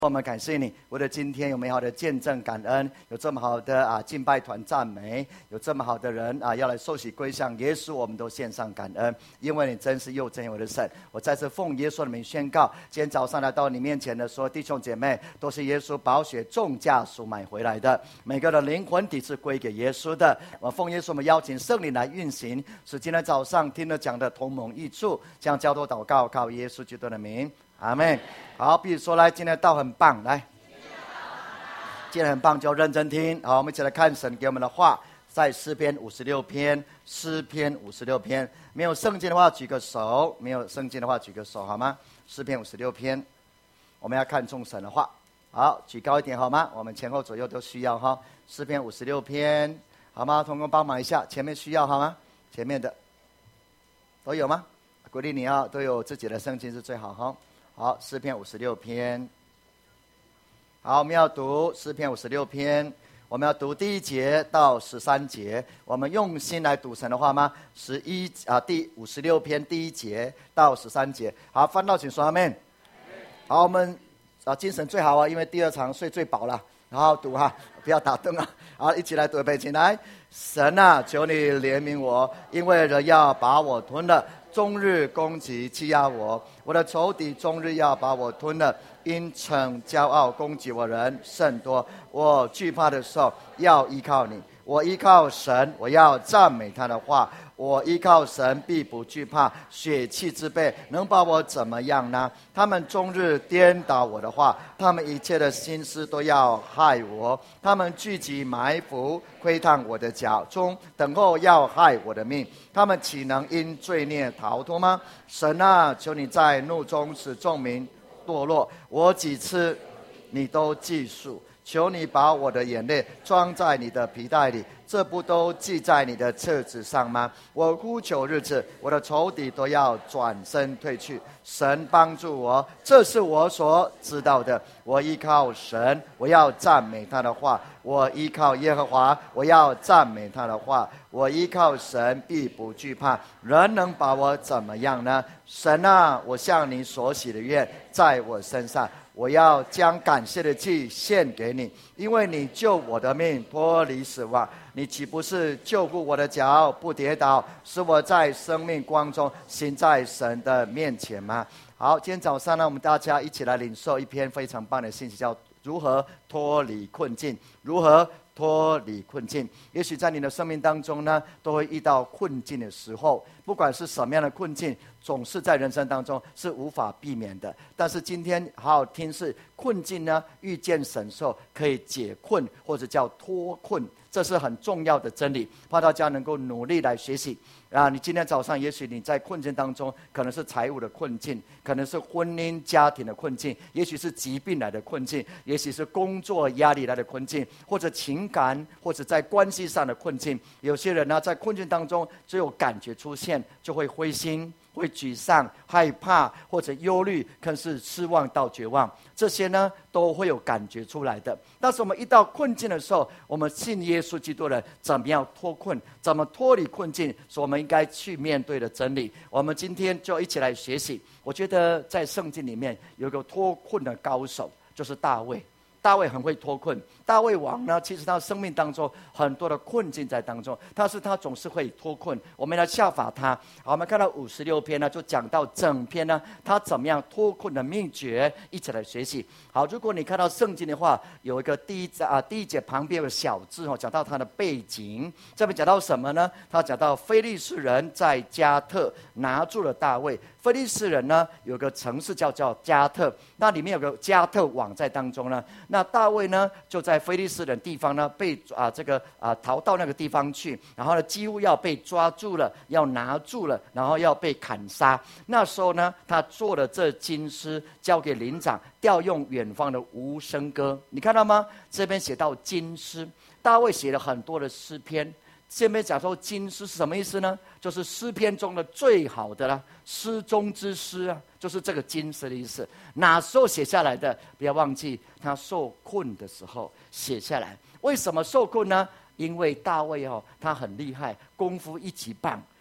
我们感谢你，为了今天有美好的见证感恩，有这么好的敬拜团赞美，有这么好的人要来受洗归向耶稣，我们都献上感恩，因为你真是又真又活的神。我再次奉耶稣的名宣告，今天早上来到你面前的所有弟兄姐妹，都是耶稣宝血重价赎买回来的，每个人的灵魂底是归给耶稣的。我奉耶稣，我们邀请圣灵来运行，使今天早上听了讲的同盟益处，将交托祷告，靠耶稣基督的名，阿们。好，比如说来，今天的道很棒，来，今天很棒就认真听。好，我们一起来看神给我们的话，在诗篇56篇，诗篇56篇。没有圣经的话举个手，没有圣经的话举个手好吗？诗篇56篇，我们要看重神的话。好，举高一点好吗？我们前后左右都需要哈。诗篇56篇，好吗？同工帮忙一下，前面需要好吗？前面的都有吗？鼓励你啊，都有自己的圣经是最好哈。好，诗篇56篇。好，我们要读诗篇56篇，我们要读第1节到13节。我们用心来读神的话吗？第56篇第1节到13节。好，翻到请说阿们。好，我们精神最好啊，因为第2场睡最饱了。好好读哈，不要打盹啊。好，一起来读一遍，请来。神啊，求你怜悯我，因为人要把我吞了，终日攻击欺压我，我的仇敌终日要把我吞了，因逞骄傲攻击我人甚多。我惧怕的时候要依靠你，我依靠神，我要赞美他的话。我依靠神必不惧怕，血气之辈能把我怎么样呢？他们终日颠倒我的话，他们一切的心思都要害我，他们聚集埋伏，窥探我的脚中，等候要害我的命。他们岂能因罪孽逃脱吗？神啊，求你在怒中使众民堕落，我几次你都记数，求你把我的眼泪装在你的皮带里，这不都记在你的册子上吗？我呼求日子，我的仇敌都要转身退去。神帮助我，这是我所知道的。我依靠神，我要赞美他的话。我依靠耶和华，我要赞美他的话。我依靠神，必不惧怕。人能把我怎么样呢？神啊，我向你所许的愿在我身上，我要将感谢的祭献给你，因为你救我的命脱离死亡。你岂不是救护我的脚不跌倒，使我在生命光中行在神的面前吗？好，今天早上呢，我们大家一起来领受一篇非常棒的信息，叫如何脱离困境。如何脱离困境？也许在你的生命当中呢，都会遇到困境的时候，不管是什么样的困境，总是在人生当中是无法避免的。但是今天好好听，是困境呢，遇见神后可以解困，或者叫脱困，这是很重要的真理，怕大家能够努力来学习。你今天早上也许你在困境当中，可能是财务的困境，可能是婚姻家庭的困境，也许是疾病来的困境，也许是工作压力来的困境，或者情感，或者在关系上的困境。有些人呢，在困境当中只有感觉出现，就会灰心，会沮丧、害怕，或者忧虑，更是失望到绝望，这些呢都会有感觉出来的。但是我们遇到困境的时候，我们信耶稣基督的人怎么样脱困，怎么脱离困境，是我们应该去面对的真理。我们今天就一起来学习。我觉得在圣经里面有一个脱困的高手，就是大卫。大卫很会脱困。大卫王呢，其实他生命当中很多的困境在当中，但是他总是会脱困。我们来效法他。好，我们看到56篇呢，就讲到整篇呢，他怎么样脱困的秘诀，一起来学习。好，如果你看到圣经的话，有一个第一节旁边有个小字讲到他的背景。这边讲到什么呢？他讲到非利士人在加特拿住了大卫。非利士人呢，有个城市叫加特，那里面有个加特网在当中呢。那大卫呢，就在非利士人地方呢，被逃到那个地方去，然后呢，几乎要被抓住了，要拿住了，然后要被砍杀。那时候呢，他做了这金诗，交给灵长，调用远方的无声歌。你看到吗？这边写到金诗，大卫写了很多的诗篇。这边讲说金诗是什么意思呢？就是诗篇中的最好的啦，诗中之诗啊，就是这个金诗的意思。哪时候写下来的？不要忘记，他受困的时候写下来。为什么受困呢？因为大卫他很厉害，功夫一级棒。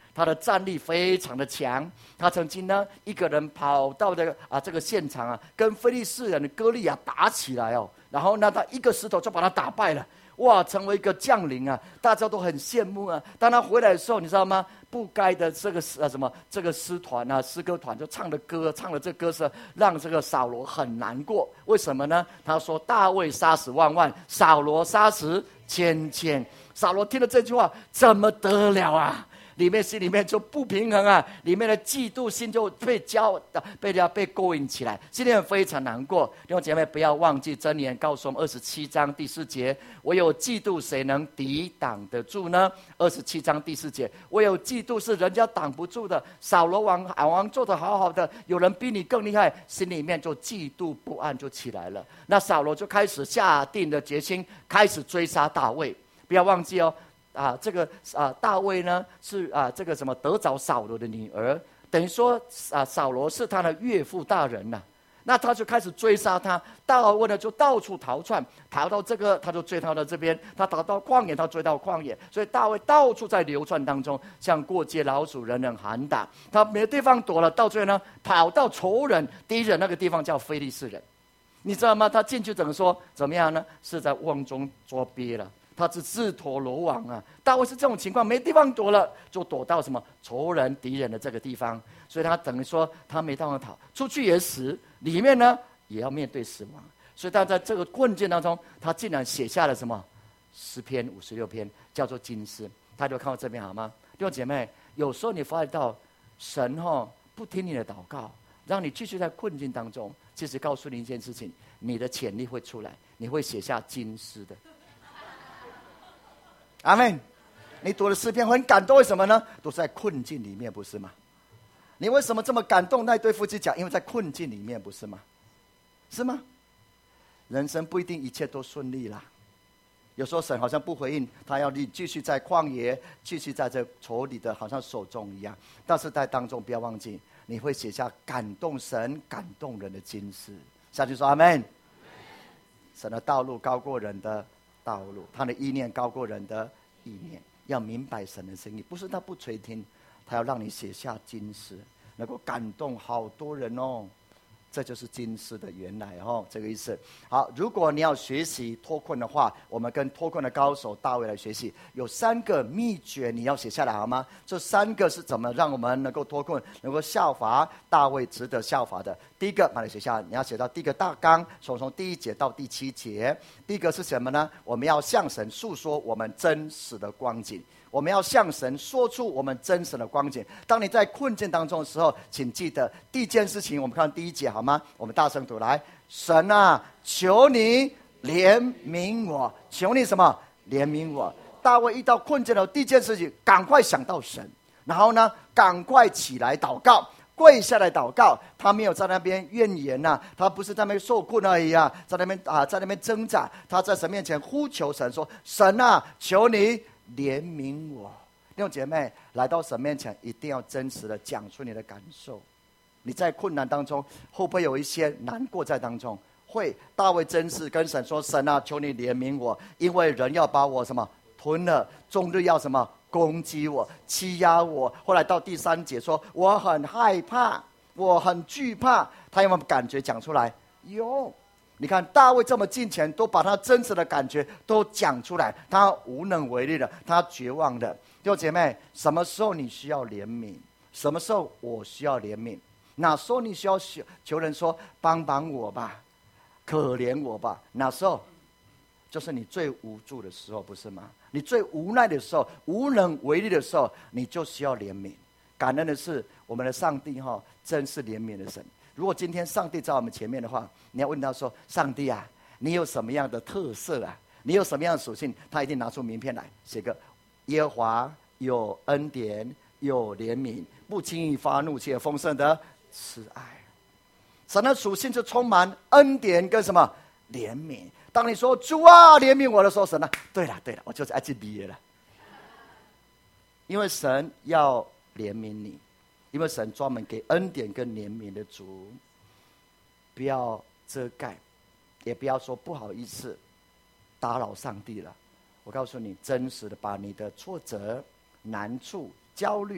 他的战力非常的强。他曾经呢一个人跑到这个现场啊，跟非利士人的歌利亚打起来哦，然后呢他一个石头就把他打败了。哇，成为一个将领啊，大家都很羡慕啊。当他回来的时候，你知道吗？不该的这个这个诗团啊，诗歌团就唱了这歌是让这个扫罗很难过。为什么呢？他说大卫杀死万万，扫罗杀死千千。扫罗听了这句话，怎么得了啊？心里面就不平衡啊，里面的嫉妒心就被勾引起来，心里面非常难过。弟兄姐妹，不要忘记箴言告诉我们27章第4节，唯有嫉妒谁能抵挡得住呢？27章第4节，唯有嫉妒是人家挡不住的。扫罗王做得好好的，有人比你更厉害，心里面就嫉妒不安就起来了。那扫罗就开始下定了决心，开始追杀大卫。不要忘记哦，大卫呢是这个得着扫罗的女儿，等于说扫罗是他的岳父大人呐。那他就开始追杀他，大卫呢就到处逃窜，逃到这个他就追到了这边，他逃到旷野，他追到旷野，所以大卫到处在流窜当中，像过街老鼠，人人喊打。他没地方躲了，到最后呢跑到仇人敌人那个地方叫非利士人，你知道吗？他进去怎么样呢？是在瓮中捉鳖了。他是自投罗网啊！大卫是这种情况，没地方躲了，就躲到仇人敌人的这个地方，所以他等于说他没地方逃，出去也死，里面呢也要面对死亡。所以他在这个困境当中，他竟然写下了诗篇56篇，叫做金诗。大家看到这边好吗？弟兄姐妹，有时候你发现到神不听你的祷告，让你继续在困境当中，其实告诉你一件事情，你的潜力会出来，你会写下金诗的。阿们，你读了诗篇很感动，为什么呢？都是在困境里面，不是吗？你为什么这么感动？那对夫妻讲，因为在困境里面，不是吗？是吗？人生不一定一切都顺利啦，有时候神好像不回应，他要你继续在旷野，继续在这仇敌的好像手中一样。但是在当中不要忘记，你会写下感动神、感动人的金诗。下去说阿们。神的道路高过人的道路，他的意念高过人的意念。要明白神的心意，不是他不垂听，他要让你写下金诗，能够感动好多人哦。这就是金诗的原来这个意思。好，如果你要学习脱困的话，我们跟脱困的高手大卫来学习，有3个秘诀你要写下来好吗？这3个是怎么让我们能够脱困，能够效法大卫，值得效法的。第一个把它写下来，你要写到第一个大纲，从第1节到第7节。第一个是什么呢？我们要向神诉说我们真实的光景，我们要向神说出我们真实的光景。当你在困境当中的时候，请记得第一件事情，我们看第1节好吗？我们大声读来，神啊，求你怜悯我，求你什么？怜悯我。大卫遇到困境的第一件事情，赶快想到神，然后呢，赶快起来祷告，跪下来祷告。他没有在那边怨言啊，他不是在那边受困而已啊，在那边挣扎。他在神面前呼求神说：神啊，求你怜悯我。弟兄姐妹，来到神面前，一定要真实的讲出你的感受。你在困难当中，会不会有一些难过在当中？会。大卫真是跟神说：神啊，求你怜悯我，因为人要把我吞了，终日要攻击我，欺压我。后来到第3节说：我很害怕，我很惧怕。他有没有感觉讲出来？有。你看大卫这么近前，都把他真实的感觉都讲出来，他无能为力的，他绝望的。弟兄姐妹，什么时候你需要怜悯？什么时候我需要怜悯？哪时候你需要求人说帮帮我吧，可怜我吧？哪时候？就是你最无助的时候，不是吗？你最无奈的时候，无能为力的时候，你就需要怜悯。感恩的是，我们的上帝真是怜悯的神。如果今天上帝在我们前面的话，你要问他说：上帝啊，你有什么样的特色啊？你有什么样的属性？他一定拿出名片来写个耶和华有恩典，有怜悯，不轻易发怒，且丰盛的慈爱。神的属性就充满恩典跟什么？怜悯。当你说主啊怜悯我的时候，神啊，对了，我就是爱去毕业了。因为神要怜悯你，因为神专门给恩典跟怜悯的主。不要遮盖，也不要说不好意思打扰上帝了。我告诉你，真实的把你的挫折、难处、焦虑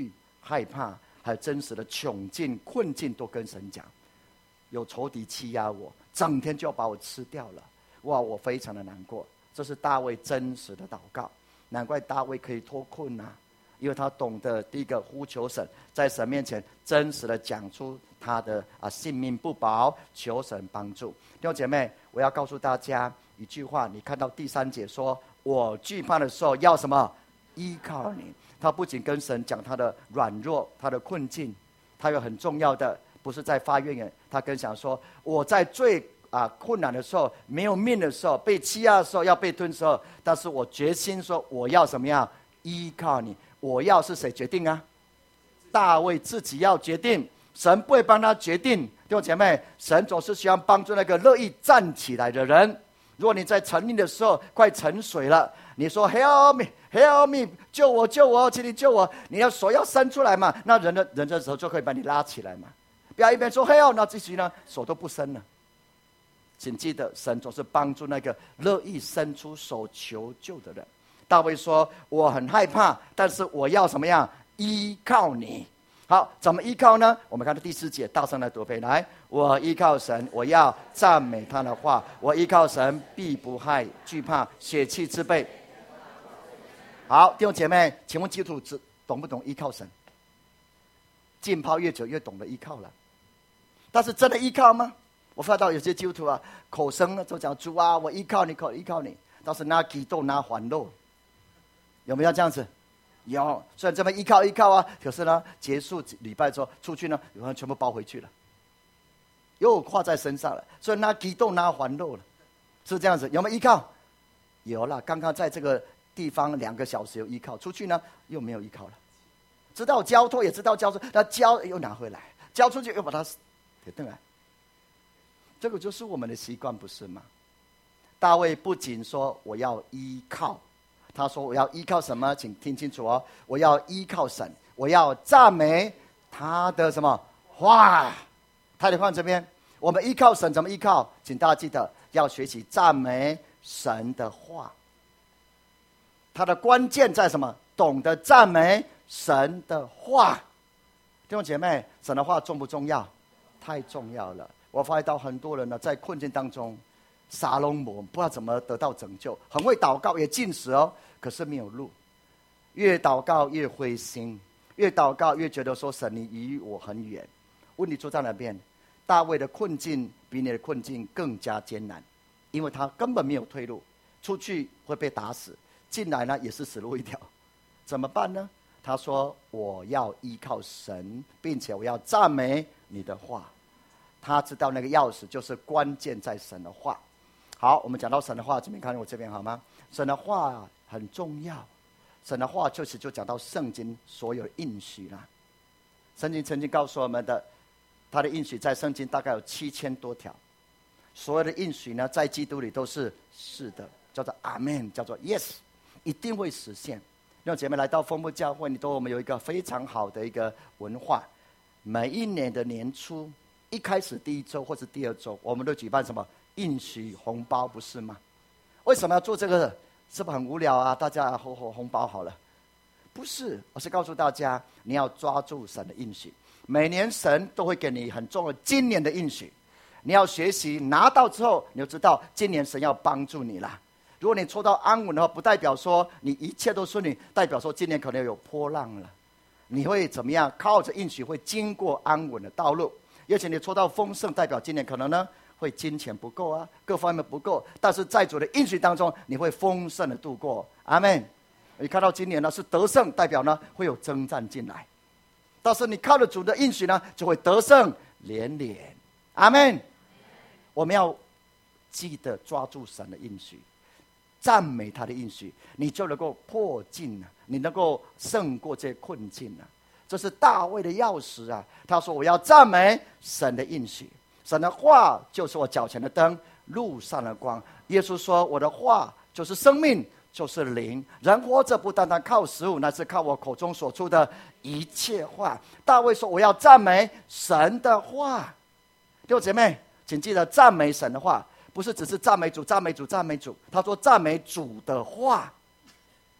害怕，还有真实的窘境、困境，都跟神讲。有仇敌欺压我，整天就要把我吃掉了，哇，我非常的难过。这是大卫真实的祷告，难怪大卫可以脱困啊，因为他懂得第一个呼求神，在神面前真实的讲出他的性命不保，求神帮助。弟兄姐妹，我要告诉大家一句话，你看到第3节说，我惧怕的时候要什么？依靠你。他不仅跟神讲他的软弱，他的困境，他有很重要的，不是在发怨言，他跟神说，我在最困难的时候，没有命的时候，被欺压的时候，要被吞的时候，但是我决心说，我要怎么样？依靠你。我要是谁决定啊？大卫自己要决定，神不会帮他决定。弟兄姐妹，神总是希望帮助那个乐意站起来的人。如果你在沉溺的时候快沉水了，你说 Help me, Help me， 救我救我，请你救我，你要手要伸出来嘛，那人的手就可以把你拉起来嘛。不要一边说 Help， 那自己呢手都不伸了。请记得，神总是帮助那个乐意伸出手求救的人。大卫说，我很害怕，但是我要怎么样？依靠你。好，怎么依靠呢？我们看到第4节，大声来读背来，我依靠神，我要赞美他的话，我依靠神，必不害惧怕血气之辈。好，弟兄姐妹，请问基督徒懂不懂依靠神？浸泡越久越懂得依靠了，但是真的依靠吗？我发到有些基督徒口声呢就讲，主啊，我依靠你，依靠你，但是拿激动拿欢乐，有没有这样子？有，虽然这么依靠可是呢，结束礼拜之后出去呢，有人全部包回去了，又挂在身上了，所以拿激动拿欢乐了，是这样子。有没有依靠？有了，刚刚在这个地方2个小时有依靠，出去呢又没有依靠了。知道交托也知道交托，那交又拿回来，交出去又把它给弄来。这个就是我们的习惯，不是吗？大卫不仅说我要依靠，他说我要依靠什么？请听清楚哦，我要依靠神，我要赞美他的什么话？他的话这边，我们依靠神怎么依靠？请大家记得要学习赞美神的话。它的关键在什么？懂得赞美神的话。弟兄姐妹，神的话重不重要？太重要了。我发现到很多人呢，在困境当中撒龙魔，不知道怎么得到拯救，很会祷告也禁食哦，可是没有路，越祷告越灰心，越祷告越觉得说神你离我很远。问题出在哪边？大卫的困境比你的困境更加艰难，因为他根本没有退路，出去会被打死，进来呢也是死路一条，怎么办呢？他说我要依靠神，并且我要赞美你的话。他知道那个钥匙就是关键在神的话。好，我们讲到神的话，这边看我这边好吗？神的话很重要，神的话就讲到圣经所有的应许啦。圣经曾经告诉我们的，他的应许在圣经大概有7000多条，所有的应许呢，在基督里都是是的，叫做阿们，叫做 yes， 一定会实现。让姐妹来到丰富教会，我们有一个非常好的一个文化，每一年的年初一开始第1周或是第2周，我们都举办什么应许红包，不是吗？为什么要做这个？是不是很无聊啊？大家吼红包好了？不是，我是告诉大家，你要抓住神的应许。每年神都会给你很重要今年的应许，你要学习拿到之后，你就知道今年神要帮助你啦。如果你抽到安稳的话，不代表说你一切都顺利，代表说今年可能有波浪了。你会怎么样？靠着应许会经过安稳的道路。而且你抽到丰盛，代表今年可能呢会金钱不够啊，各方面不够，但是在主的应许当中，你会丰盛的度过。阿们。你看到今年呢是得胜，代表呢会有征战进来，但是你靠着主的应许呢，就会得胜连连。阿们。我们要记得抓住神的应许，赞美他的应许，你就能够破境了，你能够胜过这些困境了。这是大卫的钥匙啊！他说：“我要赞美神的应许，神的话就是我脚前的灯，路上的光。”耶稣说：“我的话就是生命，就是灵。人活着不单单靠食物，乃是靠我口中所出的一切话。”大卫说：“我要赞美神的话。”弟兄姐妹，请记得赞美神的话，不是只是赞美主，赞美主，赞美主。他说：“赞美主的话。”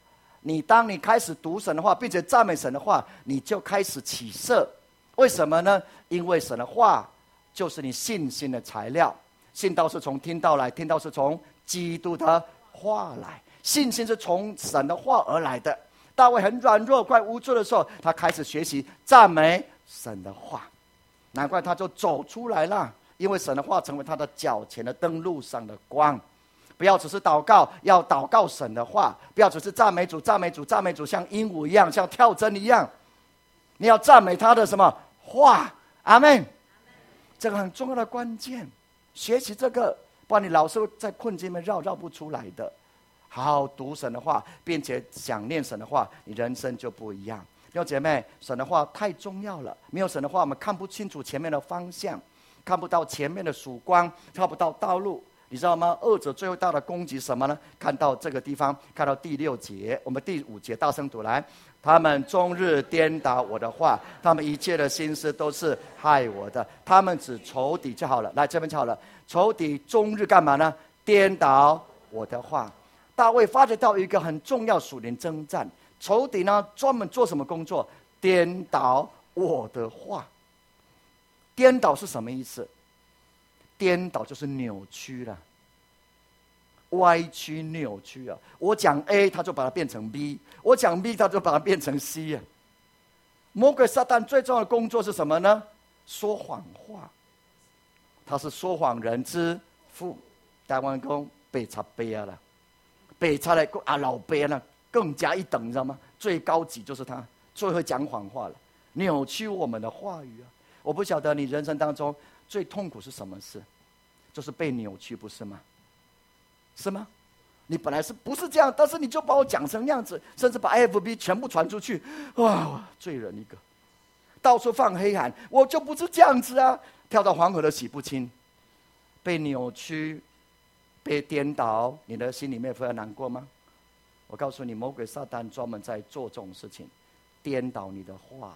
当你开始读神的话，并且赞美神的话，你就开始起色。为什么呢？因为神的话就是你信心的材料。信道是从听道来，听道是从基督的话来。信心是从神的话而来的。大卫很软弱、快无助的时候，他开始学习赞美神的话，难怪他就走出来了。因为神的话成为他的脚前的灯，路上的光。不要只是祷告，要祷告神的话；不要只是赞美主、赞美主、赞美主，像鹦鹉一样，像跳针一样。你要赞美他的什么话？阿们。这个很重要的关键，学习这个，不然你老是在困境里面绕不出来的。好好读神的话，并且想念神的话，你人生就不一样。弟兄姐妹，神的话太重要了，没有神的话，我们看不清楚前面的方向，看不到前面的曙光，看不到道路。你知道吗？恶者最后大的攻击什么呢？看到这个地方，看到第6节，我们第5节大声读来：他们终日颠倒我的话，他们一切的心思都是害我的，他们只仇敌就好了。来这边就好了，仇敌终日干嘛呢？颠倒我的话。大卫发觉到一个很重要属灵征战，仇敌呢专门做什么工作？颠倒我的话。颠倒是什么意思？颠倒就是扭曲了，歪曲扭曲啊！我讲 A， 他就把它变成 B； 我讲 B， 他就把它变成 C 啊！魔鬼撒旦最重要的工作是什么呢？说谎话。他是说谎人之父。台湾讲北差杯啊了，北差来老杯呢更加一等，你知道吗？最高级就是他，最会讲谎话了，扭曲我们的话语啊！我不晓得你人生当中最痛苦是什么事？就是被扭曲，不是吗？是吗？你本来是不是这样，但是你就把我讲成那样子，甚至把 FB 全部传出去，哇，罪人一个，到处放黑函，我就不是这样子啊！跳到黄河都洗不清，被扭曲，被颠倒，你的心里面会很难过吗？我告诉你，魔鬼撒旦专门在做这种事情，颠倒你的话。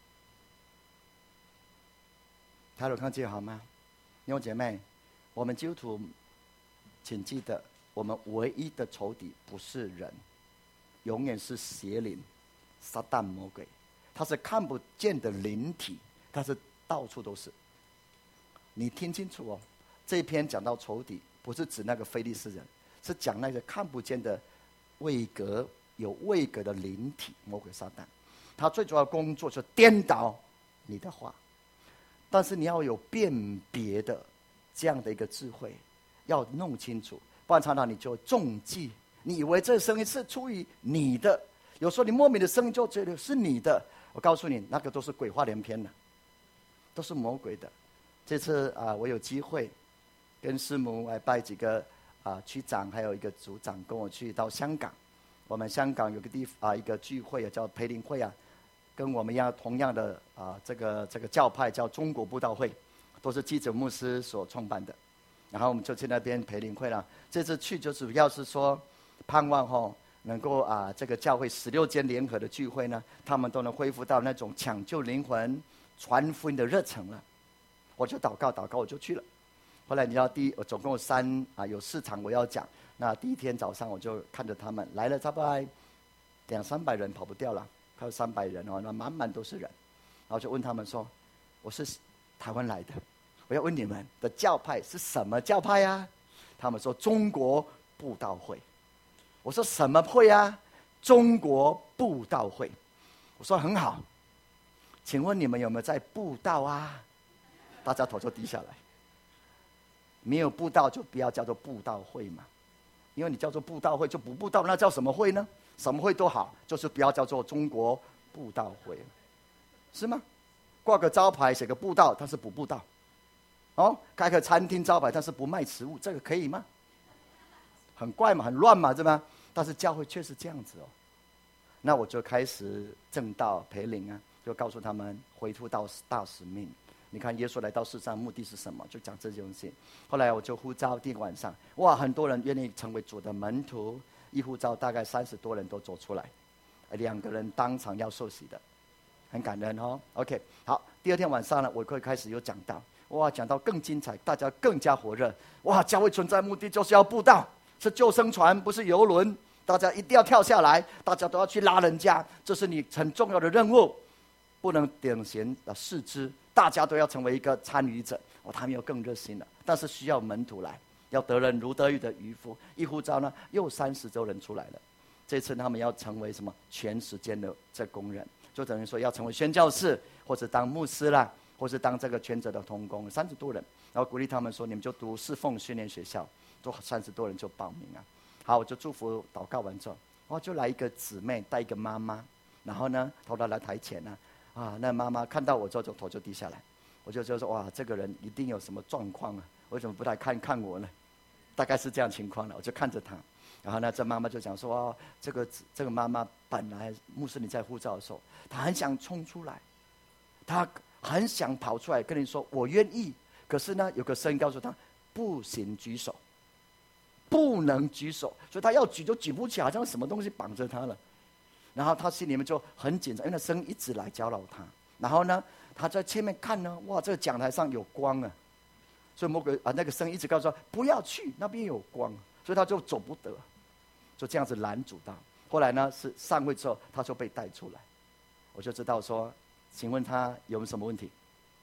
抬头看见好吗？弟兄姐妹，我们基督徒，请记得，我们唯一的仇敌不是人，永远是邪灵、撒旦、魔鬼。他是看不见的灵体，但是到处都是。你听清楚哦，这一篇讲到仇敌，不是指那个非利士人，是讲那个看不见的位格、有位格的灵体，魔鬼撒旦。他最主要的工作就是颠倒你的话，但是你要有辨别的这样的一个智慧，要弄清楚，不然常常你就中计，你以为这声音是出于你的，有时候你莫名的声音就觉得是你的。我告诉你，那个都是鬼话连篇的，都是魔鬼的。这次我有机会跟师母来拜几个区长，还有一个组长，跟我去到香港。我们香港有个一个聚会叫培灵会啊，跟我们一样同样的这个教派叫中国布道会，都是基督牧师所创办的。然后我们就去那边培灵会了。这次去就主要是说，盼望能够这个教会16间联合的聚会呢，他们都能恢复到那种抢救灵魂、传福音的热忱了。我就祷告，我就去了。后来你知道我总共有4场我要讲。那第一天早上我就看着他们来了，差不多200-300人，跑不掉了，快有300人哦，那满满都是人。然后就问他们说：“我是台湾来的，我要问你们的教派是什么教派啊？”他们说：“中国布道会。”我说：“什么会啊？”“中国布道会。”我说：“很好，请问你们有没有在布道啊？”大家头就低下来。没有布道就不要叫做布道会嘛，因为你叫做布道会就不布道，那叫什么会呢？什么会都好，就是不要叫做中国布道会，是吗？挂个招牌写个布道，但是不布道。开个餐厅招牌，但是不卖食物，这个可以吗？很怪嘛，很乱嘛，对吗？但是教会却是这样子哦。那我就开始正道培灵啊，就告诉他们回复到大使命。你看耶稣来到世上目的是什么？就讲这些东西。后来我就呼召第一个晚上，哇，很多人愿意成为主的门徒，一呼召大概30多人都走出来，2个人当场要受洗的，很感人哦。OK， 好，第二天晚上呢，我会开始有讲道，哇，讲到更精彩，大家更加火热。哇，教会存在目的就是要布道，是救生船，不是游轮， 大家一定要跳下来，大家都要去拉人家，这是你很重要的任务，不能等闲视之，大家都要成为一个参与者。他们又更热心了，但是需要门徒来，要得人如得鱼的渔夫。一呼召呢，又30多人出来了。这次他们要成为什么？全时间的这工人，就等于说要成为宣教士，或者当牧师啦，或是当这个全职的同工，30多人。然后鼓励他们说：“你们就读侍奉训练学校。”就30多人就报名啊。好，我就祝福祷告完之后，哇，就来一个姊妹带一个妈妈，然后呢，头来台前呢，那妈妈看到我之后，头就低下来，我就说哇，这个人一定有什么状况啊？为什么不来看我呢？大概是这样情况了，我就看着她。然后呢，这妈妈就讲说：“哦，这个妈妈本来牧师你在呼召的时候，她很想冲出来，她很想跑出来跟你说我愿意，可是呢，有个声音告诉她不行举手，不能举手，所以她要举就举不起来，好像什么东西绑着她了。然后她心里面就很紧张，因为那声音一直来搅扰她。然后呢，她在前面看呢，哇，这个讲台上有光啊，所以魔鬼那个声音一直告诉她不要去，那边有光，所以她就走不得。”就这样子拦阻到，后来呢是上会之后，他就被带出来，我就知道说，请问他有没有什么问题？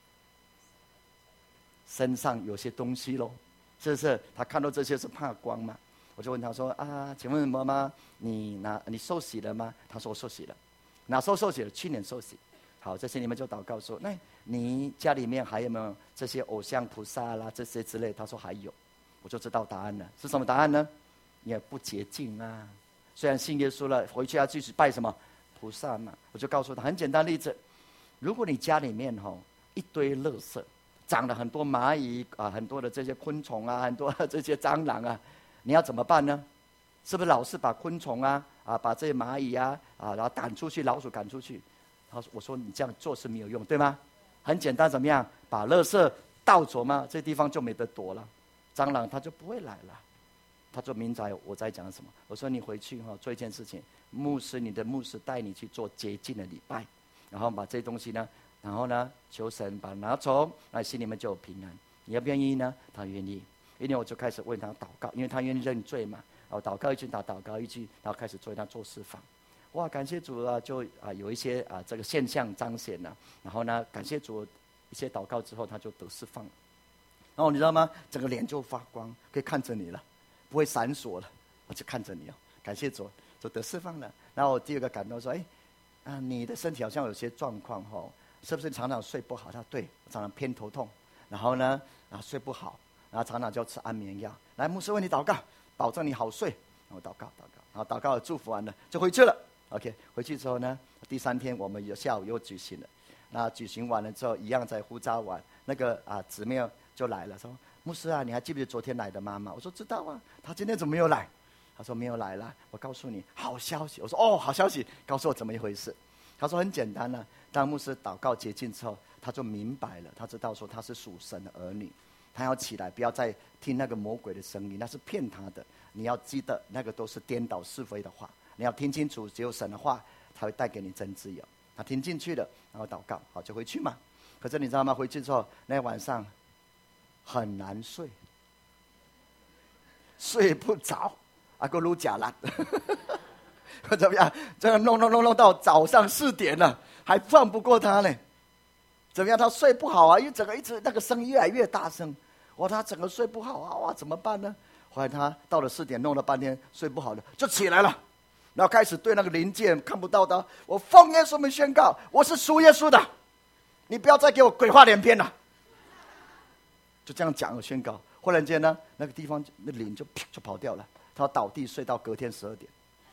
身上有些东西咯，是不是？他看到这些是怕光嘛？我就问他说：“请问妈妈，你受洗了吗？”他说：“我受洗了。”哪时候受洗了？去年受洗。好，这些你们就祷告说：“那你家里面还有没有这些偶像菩萨啦这些之类？”他说还有，我就知道答案了。是什么答案呢？也不洁净啊！虽然信耶稣了，回去要继续拜什么菩萨嘛？我就告诉他很简单例子：如果你家里面一堆垃圾，长了很多蚂蚁很多的这些昆虫啊，很多的这些蟑螂啊，你要怎么办呢？是不是老是把昆虫把这些蚂蚁然后赶出去，老鼠赶出去？我说你这样做是没有用，对吗？很简单，怎么样？把垃圾倒走嘛，这地方就没得躲了，蟑螂它就不会来了。他就明白我在讲什么。我说你回去做一件事情，你的牧师带你去做洁净的礼拜，然后把这些东西呢，然后呢求神把它拿走，那心里面就有平安。你愿不愿意呢？他愿意。因为我就开始为他祷告，因为他愿意认罪嘛。然后祷告一句，祷告一句，然后开始为他做释放。哇，感谢主啊！就有一些这个现象彰显了。然后呢，感谢主，一些祷告之后他就得释放了。然后你知道吗？整个脸就发光，可以看着你了。不会闪躲了，我就看着你感谢主，就得释放了。然后我第二个感动说：“你的身体好像有些状况是不是常常睡不好？”他说：“对，我常常偏头痛，然后呢睡不好，然后常常就要吃安眠药。”来，牧师为你祷告，保证你好睡。然后祷告，然后祷告祝福完了就回去了。OK， 回去之后呢，第3天我们下午又举行了。那举行完了之后，一样在呼召完，那个姊妹就来了，说：“牧师你还记不记得昨天来的妈妈？”我说：“知道啊。”她今天怎么没有来？他说：“没有来了。”我告诉你好消息。我说：“哦，好消息，告诉我怎么一回事。”他说：“很简单当牧师祷告洁净之后，他就明白了，他知道说他是属神的儿女，他要起来，不要再听那个魔鬼的声音，那是骗他的。你要记得，那个都是颠倒是非的话，你要听清楚，只有神的话才会带给你真自由。”他听进去了，然后祷告，好就回去嘛。可是你知道吗？回去之后那晚上很难睡，睡不着，个撸假烂，怎么样？这样弄到早上4点了，还放不过他呢。怎么样？他睡不好因为整个一直那个声音越来越大声，他整个睡不好哇，怎么办呢？后来他到了4点，弄了半天睡不好了，就起来了，然后开始对那个灵界看不到的，我奉耶稣名宣告，我是属耶稣的，你不要再给我鬼话连篇了。就这样讲了宣告。忽然间呢，那个地方那灵就跑掉了，他倒地睡到隔天12点。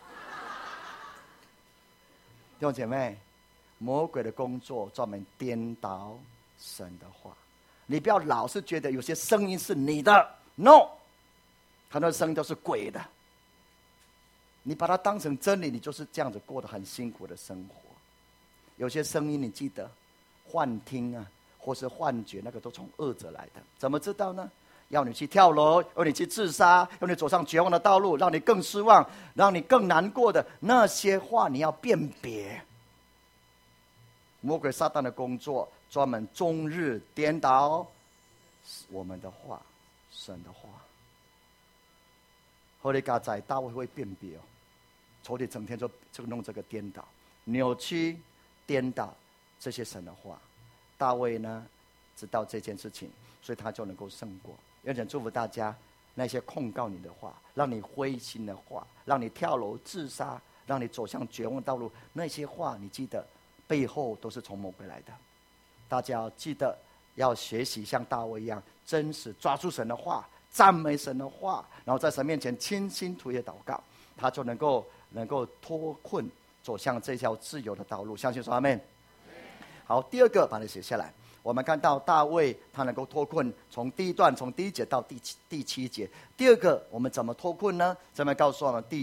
弟兄姐妹，魔鬼的工作专门颠倒神的话，你不要老是觉得有些声音是你的 ，no， 很多声音都是鬼的。你把它当成真理，你就是这样子过得很辛苦的生活。有些声音你记得，幻听或是幻觉，那个都从恶者来的。怎么知道呢？要你去跳楼，要你去自杀，要你走上绝望的道路，让你更失望，让你更难过的那些话，你要辨别。魔鬼撒旦的工作，专门终日颠倒我们的话，神的话。后来家在大卫会辨别仇敌整天就弄这个颠倒、扭曲、颠倒这些神的话。大卫呢知道这件事情，所以他就能够胜过。愿神祝福大家，那些控告你的话，让你灰心的话，让你跳楼自杀，让你走向绝望道路，那些话你记得，背后都是从魔鬼来的。大家要记得，要学习像大卫一样，真实抓住神的话，赞美神的话，然后在神面前倾心吐意祷告，他就能够脱困，走向这条自由的道路。相信说阿们。好，第二个把它写下来。我们看到大卫他能够脱困，从第一节到第7节。第二个，我们怎么脱困呢？这边告诉我们第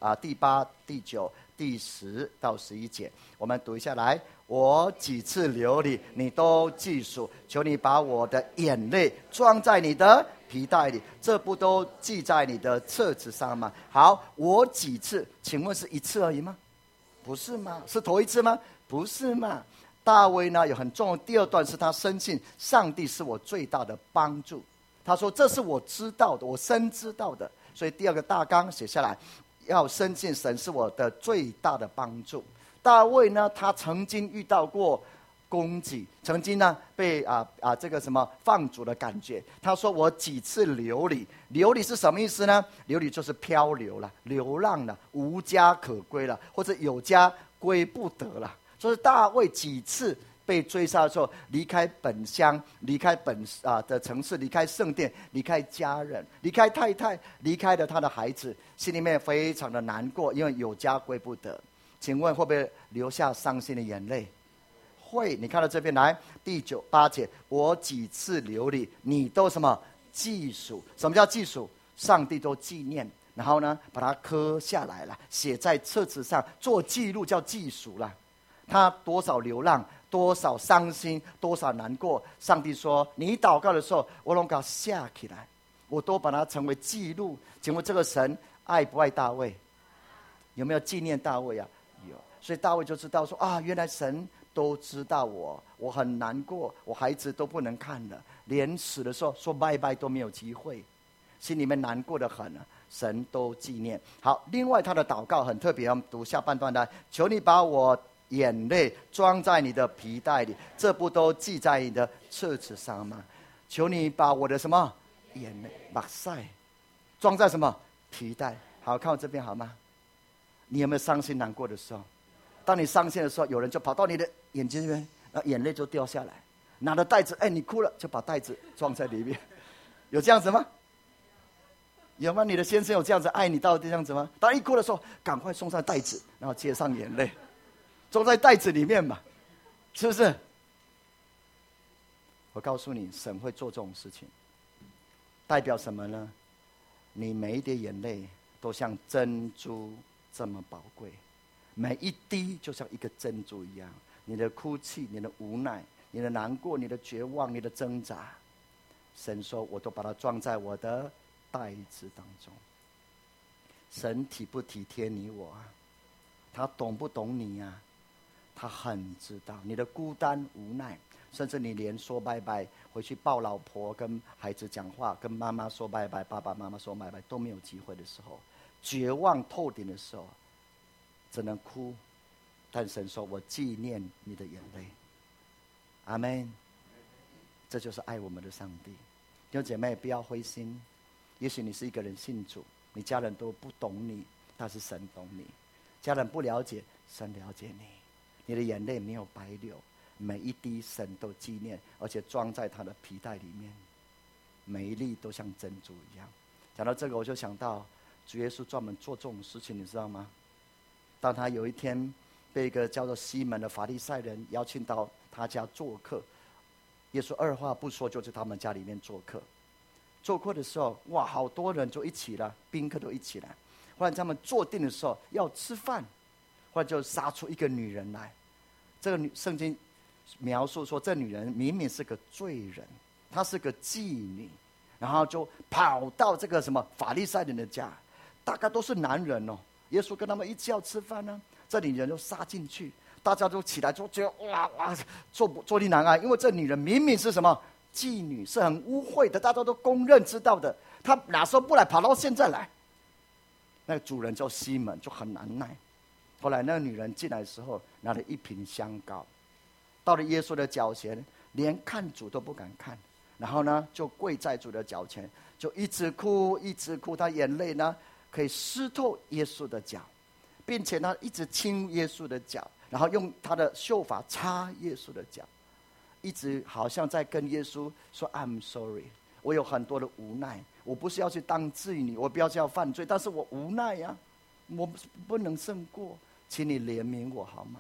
8、第9、第10到11节，我们读一下来。我几次流离，你都记数，求你把我的眼泪装在你的皮带里，这不都记在你的册子上吗？好，我几次，请问是一次而已吗？不是吗？是头一次吗？不是吗？大卫呢有很重要的第二段，是他深信上帝是我最大的帮助。他说这是我知道的，我深知道的。所以第二个大纲写下来，要深信神是我的最大的帮助。大卫呢他曾经遇到过攻击，曾经呢被这个什么放逐的感觉。他说我几次流离，流离是什么意思呢？流离就是漂流了，流浪了，无家可归了，或者有家归不得了。所以大卫几次被追杀的时候，离开本乡，离开的城市，离开圣殿，离开家人，离开太太，离开了他的孩子，心里面非常的难过，因为有家归不得。请问会不会流下伤心的眼泪？会。你看到这边来，第8节，我几次流离，你都什么记数？什么叫记数？上帝都纪念，然后呢把它刻下来了，写在册子上做记录，叫记数了。他多少流浪，多少伤心，多少难过，上帝说你祷告的时候，我都给它写起来，我都把它成为记录。请问这个神爱不爱大卫？有没有纪念大卫啊？有。所以大卫就知道说原来神都知道我很难过，我孩子都不能看了，连死的时候说拜拜都没有机会，心里面难过的很啊，神都纪念。好，另外他的祷告很特别，我们读下半段来，求你把我眼泪装在你的皮带里，这不都记在你的册子上吗？求你把我的什么眼泪目屎装在什么皮带。好，看我这边好吗？你有没有伤心难过的时候？当你伤心的时候，有人就跑到你的眼睛这边，眼泪就掉下来，拿着袋子，你哭了，就把袋子装在里面。有这样子吗？有吗？你的先生有这样子爱你到这样子吗？当一哭的时候，赶快送上袋子，然后接上眼泪，装在袋子里面嘛，是不是？我告诉你，神会做这种事情，代表什么呢？你每一滴眼泪都像珍珠这么宝贵，每一滴就像一个珍珠一样。你的哭泣，你的无奈，你的难过，你的绝望，你的挣扎，神说我都把它装在我的袋子当中。神体不体贴你我啊？他懂不懂你啊？他很知道你的孤单无奈，甚至你连说拜拜，回去抱老婆，跟孩子讲话，跟妈妈说拜拜，爸爸妈妈说拜拜都没有机会的时候，绝望透顶的时候，只能哭。但神说我纪念你的眼泪。阿们。这就是爱我们的上帝。弟兄姐妹不要灰心，也许你是一个人信主，你家人都不懂你，但是神懂你。家人不了解，神了解你。你的眼泪没有白流，每一滴神都纪念，而且装在他的皮带里面，每一粒都像珍珠一样。讲到这个，我就想到主耶稣专门做这种事情，你知道吗？当他有一天被一个叫做西门的法利赛人邀请到他家做客，耶稣二话不说就在他们家里面做客。做客的时候，哇，好多人就一起了，宾客都一起来。后来他们坐定的时候要吃饭，后来就杀出一个女人来。这个圣经描述说，这女人明明是个罪人，她是个妓女，然后就跑到这个什么法利赛人的家，大概都是男人哦。耶稣跟他们一起要吃饭呢，这女人就杀进去，大家都起来就觉得哇，坐立难安，因为这女人明明是什么妓女，是很污秽的，大家都公认知道的，她哪时候不来，跑到现在来？ 那个主人叫西门，就很难耐。后来那个女人进来的时候，拿了一瓶香膏，到了耶稣的脚前，连看主都不敢看，然后呢，就跪在主的脚前，就一直哭，一直哭，他眼泪呢可以湿透耶稣的脚，并且呢一直亲耶稣的脚，然后用他的秀发擦耶稣的脚，一直好像在跟耶稣说 "I'm sorry"， 我有很多的无奈，我不是要去当妓女，我不要去要犯罪，但是我无奈呀，我不能胜过，请你怜悯我好吗？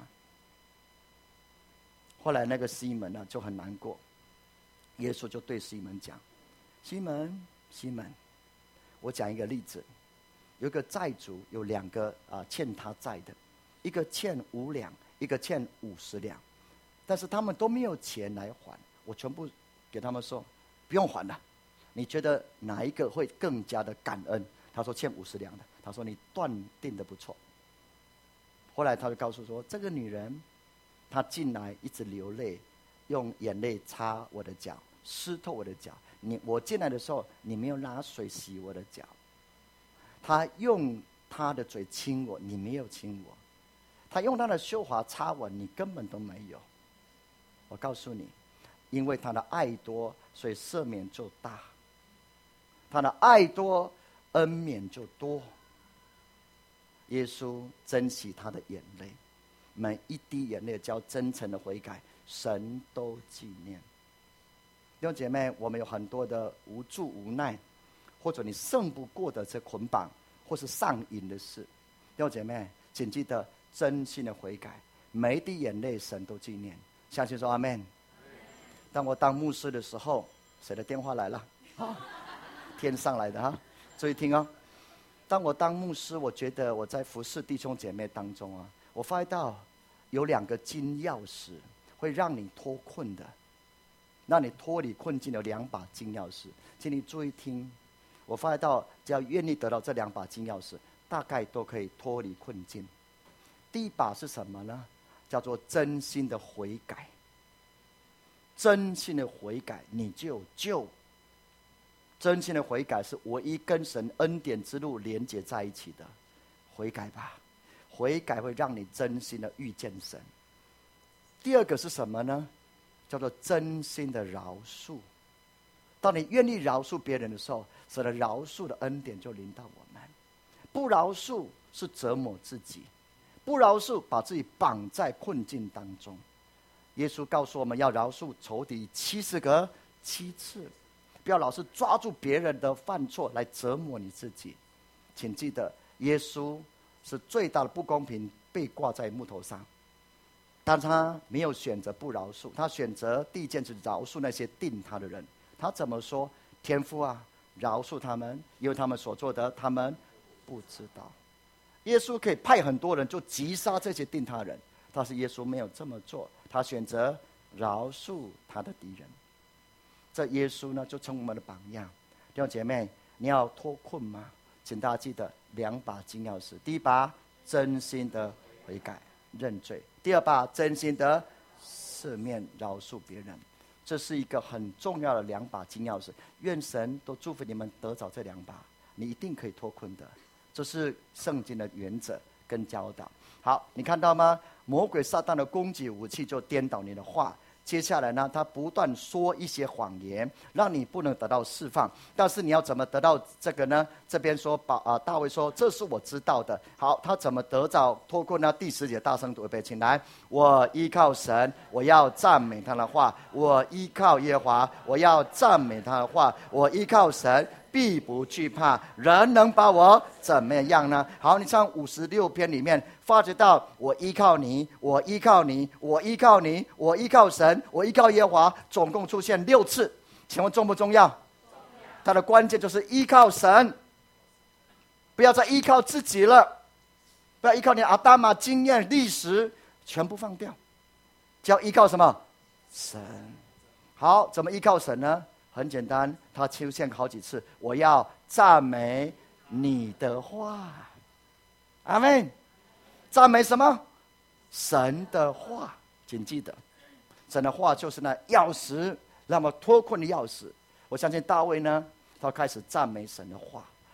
后来那个西门呢就很难过，耶稣就对西门讲：西门，西门，我讲一个例子，有一个债主有2个欠他债的，一个欠5两，一个欠50两，但是他们都没有钱来还，我全部给他们说不用还了，你觉得哪一个会更加的感恩？他说欠50两的，他说你断定的不错。后来他就告诉说，这个女人她进来一直流泪，用眼泪擦我的脚，湿透我的脚，我进来的时候你没有拿水洗我的脚，她用她的嘴亲我，你没有亲我，她用她的秀发擦我，你根本都没有。我告诉你，因为她的爱多，所以赦免就大，她的爱多，恩免就多。耶稣珍惜他的眼泪，每一滴眼泪叫真诚的悔改，神都纪念。弟兄姐妹，我们有很多的无助无奈，或者你胜不过的这捆绑，或是上瘾的事。弟兄姐妹，请记得真心的悔改，每一滴眼泪神都纪念。相信说阿们。当我当牧师的时候，谁的电话来了？天上来的哈，注意听哦。当我当牧师，我觉得我在服侍弟兄姐妹当中啊，我发现到有2个金钥匙会让你脱困的，让你脱离困境的2把金钥匙，请你注意听。我发现到只要愿意得到这2把金钥匙，大概都可以脱离困境。第一把是什么呢？叫做真心的悔改。真心的悔改，你就有救。真心的悔改是唯一跟神恩典之路连接在一起的。悔改吧，悔改会让你真心的遇见神。第2个是什么呢？叫做真心的饶恕。当你愿意饶恕别人的时候，神的饶恕的恩典就临到我们。不饶恕是折磨自己，不饶恕把自己绑在困境当中。耶稣告诉我们要饶恕仇敌70个7次。不要老是抓住别人的犯错来折磨你自己。请记得，耶稣是最大的不公平，被挂在木头上，但他没有选择不饶恕，他选择第一件事饶恕那些定他的人。他怎么说？天父啊，饶恕他们，因为他们所做的他们不知道。耶稣可以派很多人就击杀这些定他人，但是耶稣没有这么做，他选择饶恕他的敌人。这耶稣呢，就成我们的榜样。弟兄姐妹，你要脱困吗？请大家记得2把金钥匙。第一把，真心的悔改认罪；第2把，真心的赦免饶恕别人。这是一个很重要的2把金钥匙。愿神都祝福你们得着这2把，你一定可以脱困的。这是圣经的原则跟教导。好，你看到吗？魔鬼撒旦的攻击武器就颠倒你的话。接下来呢，他不断说一些谎言，让你不能得到释放。但是你要怎么得到这个呢？这边说大卫说这是我知道的。好，他怎么得到脱困呢？第10节大声读一遍，请来。我依靠神，我要赞美他的话；我依靠耶和华，我要赞美他的话；我依靠神，必不惧怕，人能把我怎么样呢？好，你像56篇里面发觉到，我依靠你，我依靠你，我依靠你，我依靠神，我依靠耶和华，总共出现6次。请问重不重要？它的关键就是依靠神，不要再依靠自己了，不要依靠你阿达玛经验历史，全部放掉，只要依靠什么？神。好，怎么依靠神呢？很简单，它出现好几次。我要赞美你的话，阿们。赞美什么？神的话。请记得，神的话就是那钥匙，那么脱困的钥匙。我相信大卫呢，他开始赞美神的话，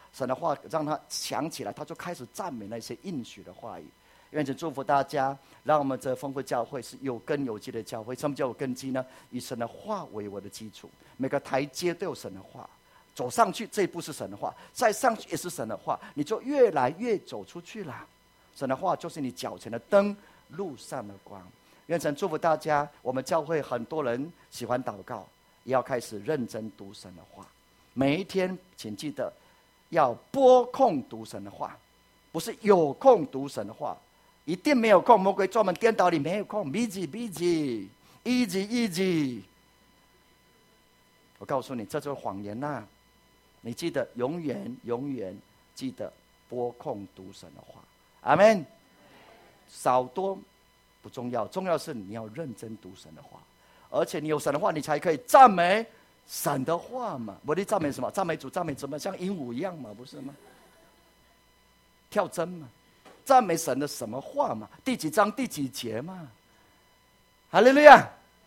神的话让他想起来，他就开始赞美那些应许的话语。愿神祝福大家，让我们这丰富教会是有根有基的教会。什么叫有根基呢？以神的话为我的基础，每个台阶都有神的话，走上去这一步是神的话，再上去也是神的话，你就越来越走出去了。神的话就是你脚前的灯，路上的光。愿神祝福大家。我们教会很多人喜欢祷告，也要开始认真读神的话。每一天请记得要拨空读神的话，不是有空读神的话，一定没有空。魔鬼专门颠倒你，没有空 busy。 我告诉你，这就是谎言呐！你记得永远记得拨空读神的话。阿们。少多不重要，重要是你要认真读神的话，而且你有神的话，你才可以赞美神的话嘛。我的赞美什么？赞美主，赞美什么？像鹦鹉一样嘛，不是吗？跳针嘛，赞美神的什么话嘛？第几章第几节嘛？哈利路亚！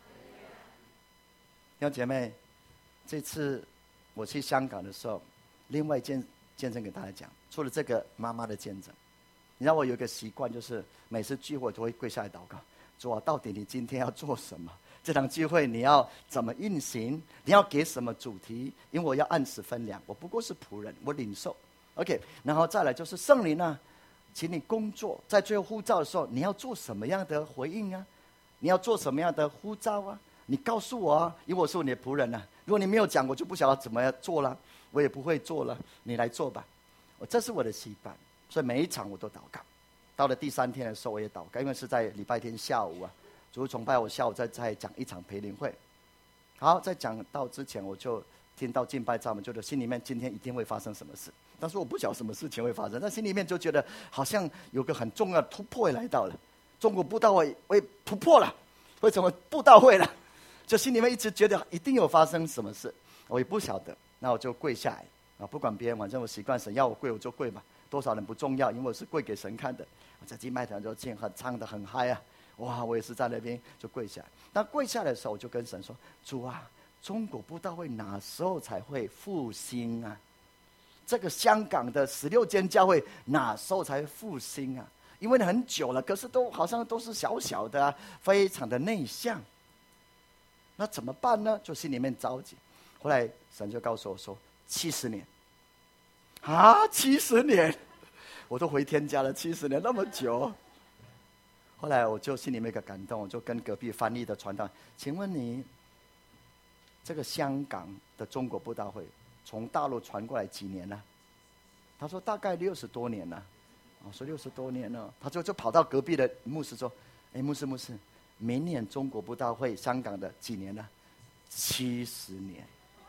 弟兄姐妹，这次我去香港的时候，另外一件见证给大家讲，除了这个妈妈的见证，你知道我有一个习惯，就是每次聚会我都会跪下来祷告，主啊，到底你今天要做什么？这场聚会你要怎么运行？你要给什么主题？因为我要按时分粮，我不过是仆人，我领受。OK， 然后再来就是圣灵啊，请你工作，在最后呼召的时候，你要做什么样的回应啊？你要做什么样的呼召啊？你告诉我啊，因为我是你的仆人啊。如果你没有讲，我就不晓得怎么做了，我也不会做了，你来做吧。这是我的习惯，所以每一场我都祷告。到了第3天的时候，我也祷告，因为是在礼拜天下午啊，主日崇拜，我下午再讲一场培灵会。好，在讲到之前，我就听到敬拜赞美，觉得心里面今天一定会发生什么事，但是我不晓得什么事情会发生，但心里面就觉得好像有个很重要的突破来到了。中国布道会突破了，为什么布道会了？就心里面一直觉得一定有发生什么事，我也不晓得。那我就跪下来啊，不管别人，反正我习惯神要我跪我就跪嘛，多少人不重要，因为我是跪给神看的。我在敬拜团就唱得很嗨啊，哇！我也是在那边就跪下来。当跪下来的时候，我就跟神说：“主啊，中国布道会哪时候才会复兴啊？这个香港的16间教会哪时候才会复兴啊？因为很久了，可是好像都是小小的啊，非常的内向。那怎么办呢？就心里面着急。后来神就告诉我说：70年。啊，70年！我都回天家了，70年那么久。后来我就心里面有个感动，我就跟隔壁翻译的传道，请问你这个香港的中国布道会从大陆传过来几年了？他说大概60多年了。我说60多年了。他就跑到隔壁的牧师说：“哎，牧师，明年中国布道会香港的几年了？70年。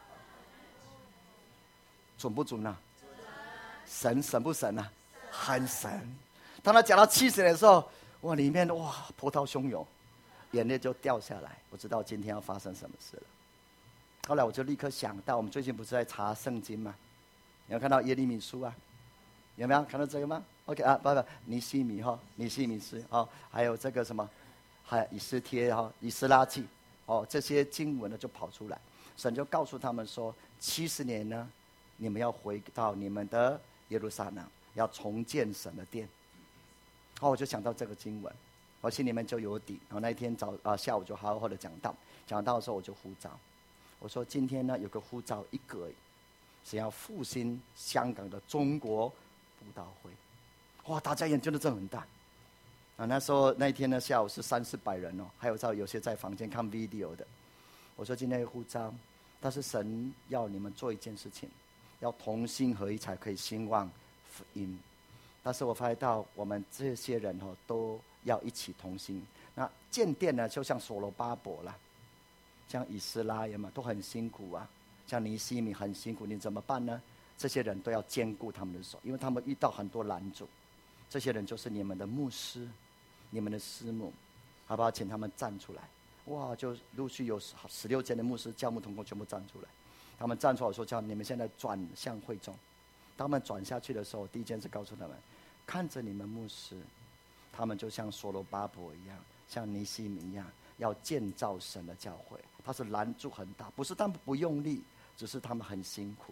准不准啊？神不神啊？很神。当他讲到70年的时候，哇，里面哇波涛汹涌，眼泪就掉下来。我知道今天要发生什么事了。后来我就立刻想到，我们最近不是在查圣经吗？有看到耶利米书啊？有没有看到这个吗 ？OK 啊，不，尼希米哈，尼希米书哦，还有这个什么，还有以斯帖哈，以斯拉记哦，这些经文呢就跑出来。神就告诉他们说，70年呢，你们要回到你们的耶路撒冷，要重建神的殿。哦，我就想到这个经文，我心里面就有底。然后那一天下午就好好的讲道的时候我就呼召，我说今天呢有个呼召一个，是要复兴香港的中国布道会。哇，大家眼睛都睁很大。啊，那时候那一天呢下午是300-400人哦，还有些在房间看 video 的。我说今天呼召，但是神要你们做一件事情，要同心合一才可以兴旺福音。但是我发现到我们这些人都要一起同心。那建殿呢，就像所罗巴伯啦，像以斯拉嘛，都很辛苦啊。像尼希米很辛苦，你怎么办呢？这些人都要兼顾他们的手，因为他们遇到很多拦阻。这些人就是你们的牧师，你们的师母，好不好？请他们站出来。哇，就陆续有16间的牧师、教牧同工全部站出来。他们站出来说：“叫你们现在转向会众。”当他们转下去的时候，第一件事告诉他们：看着你们牧师，他们就像所罗巴伯一样，像尼希米一样，要建造神的教会。他是拦阻很大，不是他们不用力，只是他们很辛苦。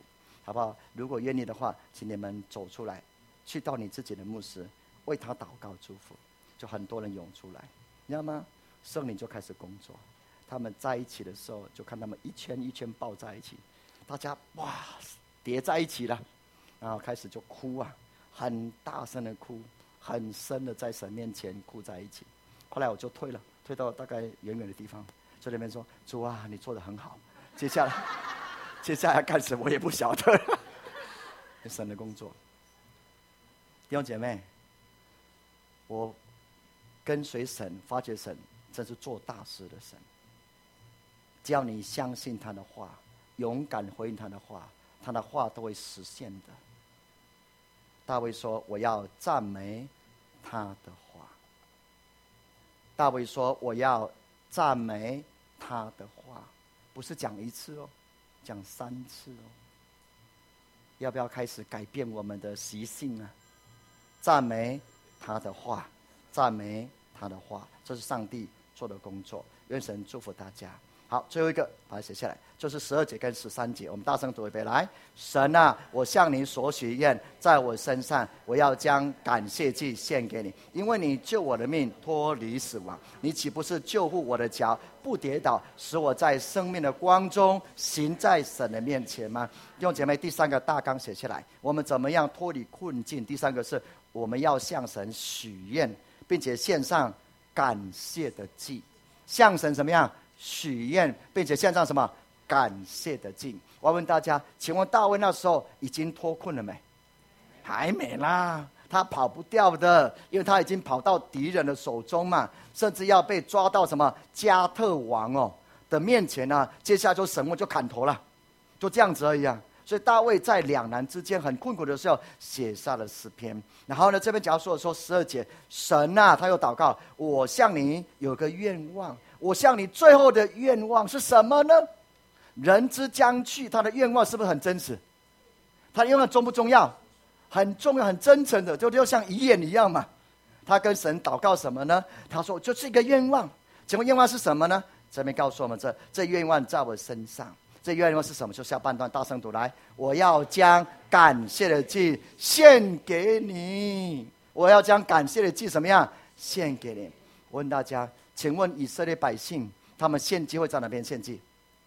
好不好？如果愿意的话，请你们走出来，去到你自己的牧师，为他祷告祝福，就很多人涌出来，你知道吗？圣灵就开始工作。他们在一起的时候，就看他们一圈一圈抱在一起，大家哇叠在一起了，然后开始就哭啊，很大声的哭，很深的在神面前哭在一起。后来我就退了，退到大概远远的地方，在那边说：“主啊，你做得很好。”接下来干什么我也不晓得，神的工作。弟兄姐妹，我跟随神，发觉神真是做大事的神。只要你相信他的话，勇敢回应他的话，他的话都会实现的。大卫说：“我要赞美他的话。”大卫说：“我要赞美他的话。”不是讲一次哦，讲3次哦。要不要开始改变我们的习性啊？赞美他的话，赞美他的话，这是上帝做的工作。愿神祝福大家。好，最后一个把它写下来，就是12节跟13节，我们大声读一遍来。神啊，我向你所许愿，在我身上，我要将感谢祭献给你，因为你救我的命脱离死亡，你岂不是救护我的脚不跌倒，使我在生命的光中行在神的面前吗？弟兄姐妹，第3个大纲写下来，我们怎么样脱离困境？第3个是我们要向神许愿，并且献上感谢的祭，向神怎么样许愿，并且献上什么感谢的祭。我要问大家，请问大卫那时候已经脱困了没？还没啦，他跑不掉的，因为他已经跑到敌人的手中嘛，甚至要被抓到什么加特王的面前啊，接下来就审问就砍头了，就这样子而已啊。所以大卫在两难之间很困苦的时候写下了诗篇。然后呢，这边假如说12节，神啊，他又祷告，我向你有个愿望，我向你最后的愿望是什么呢？人之将去，他的愿望是不是很真实？他的愿望重不重要？很重要，很真诚的，就像遗言一样嘛。他跟神祷告什么呢？他说就是一个愿望。请问愿望是什么呢？这边告诉我们，这愿望在我身上。这愿望是什么？就下半段大声读来，我要将感谢的祭献给你。我要将感谢的祭怎么样献给你？我问大家，请问以色列百姓他们献祭会在哪边献祭？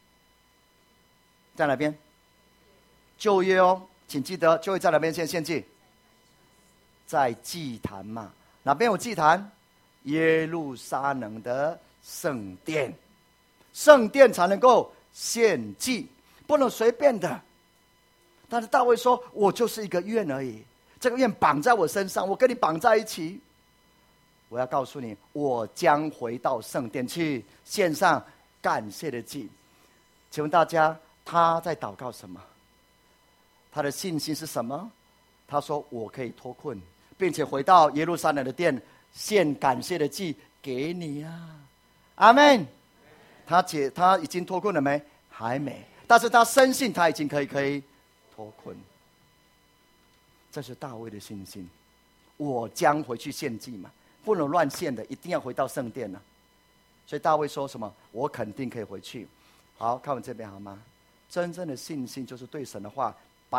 在哪边？旧约哦，请记得就会在哪边献祭？在祭坛嘛。哪边有祭坛？耶路撒冷的圣殿，圣殿才能够献祭，不能随便的。但是大卫说，我就是一个愿而已，这个愿绑在我身上，我跟你绑在一起。我要告诉你，我将回到圣殿去献上感谢的祭。请问大家，他在祷告什么？他的信心是什么？他说我可以脱困，并且回到耶路撒冷的殿献感谢的祭给你啊。阿们。他已经脱困了没？还没，但是他深信他已经可以脱困。这是大卫的信心。我将回去献祭嘛，不能乱献的，一定要回到圣殿了。所以大卫说什么？我肯定可以回去。好，看我这边好吗？真正的信心就是对神的话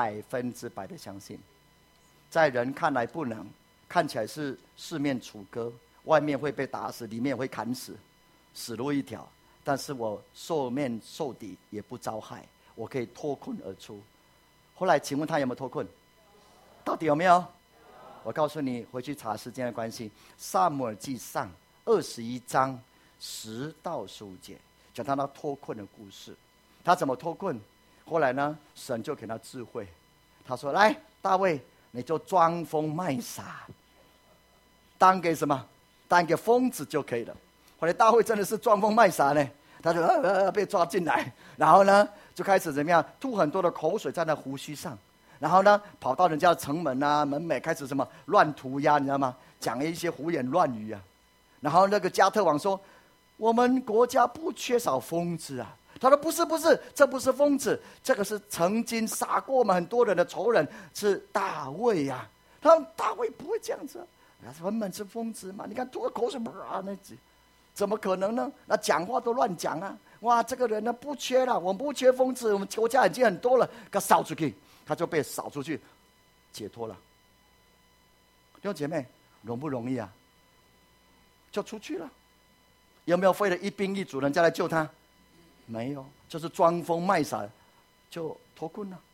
100%的相信。在人看来不能，看起来是四面楚歌，外面会被打死，里面会砍死，死路一条。但是我受面受敌也不遭害，我可以脱困而出。后来请问他有没有脱困？到底有没有？我告诉你，回去查时间的关系，撒母耳记上21章10到15节讲他脱困的故事。他怎么脱困？后来呢，神就给他智慧。他说：来，大卫，你就装疯卖傻，当给什么？当个疯子就可以了。后来大卫真的是装疯卖傻呢，他就被抓进来，然后呢就开始怎么样，吐很多的口水在那胡须上，然后呢跑到人家的城门啊门楣开始什么乱涂鸦，你知道吗？讲了一些胡言乱语啊。然后那个加特王说，我们国家不缺少疯子啊。他说不是，这不是疯子，这个是曾经杀过我们很多人的仇人，是大卫啊。他说大卫不会这样子啊，原本是疯子嘛，你看吐个口水那怎么可能呢？那讲话都乱讲啊！哇，这个人呢不缺了，我们不缺疯子，我们国家已经很多了，给扫出去。 他就被扫出去，解脱了。弟兄姐妹，容不容易啊？就出去了。有没有费了一兵一卒人家来救他？没有，就是装疯卖傻，就脱困了。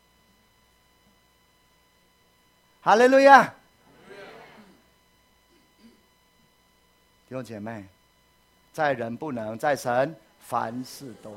哈利路亚！弟兄姐妹，在人不能，在神凡事都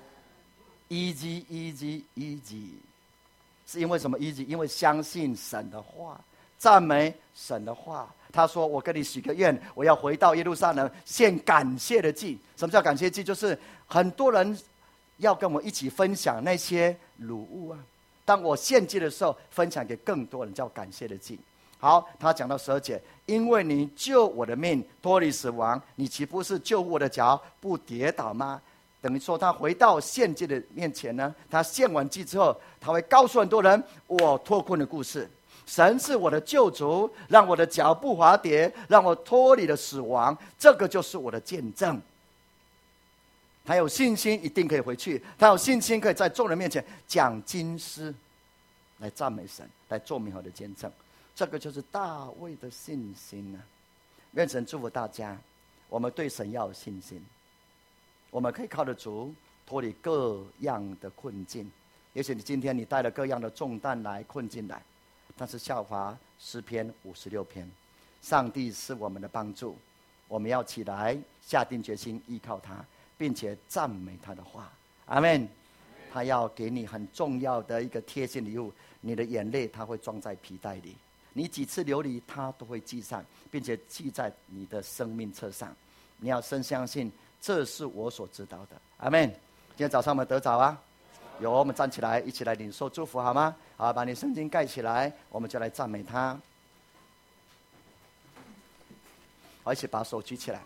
easy，是因为什么 easy？ 因为相信神的话，赞美神的话。他说：“我跟你许个愿，我要回到耶路撒冷献感谢的祭。”什么叫感谢祭？就是很多人要跟我一起分享那些掳物啊。当我献祭的时候，分享给更多人，叫感谢的祭。好，他讲到12节，因为你救我的命，脱离死亡，你岂不是救我的脚不跌倒吗？等于说，他回到献祭的面前呢，他献完祭之后，他会告诉很多人我脱困的故事。神是我的救主，让我的脚不滑跌，让我脱离了死亡，这个就是我的见证。他有信心一定可以回去，他有信心可以在众人面前讲经诗，来赞美神，来做美好的见证。这个就是大卫的信心啊！愿神祝福大家，我们对神要有信心，我们可以靠得住，脱离各样的困境。也许你今天你带了各样的重担来，困境来，但是效法诗篇56篇，上帝是我们的帮助，我们要起来下定决心依靠他，并且赞美他的话。阿们。他要给你很重要的一个贴心礼物，你的眼泪他会装在皮带里，你几次流离他都会记上，并且记在你的生命册上。你要深相信，这是我所知道的。阿们。今天早上我们得着啊，有，我们站起来一起来领受祝福好吗？好，把你圣经盖起来，我们就来赞美他。好，一起把手举起来。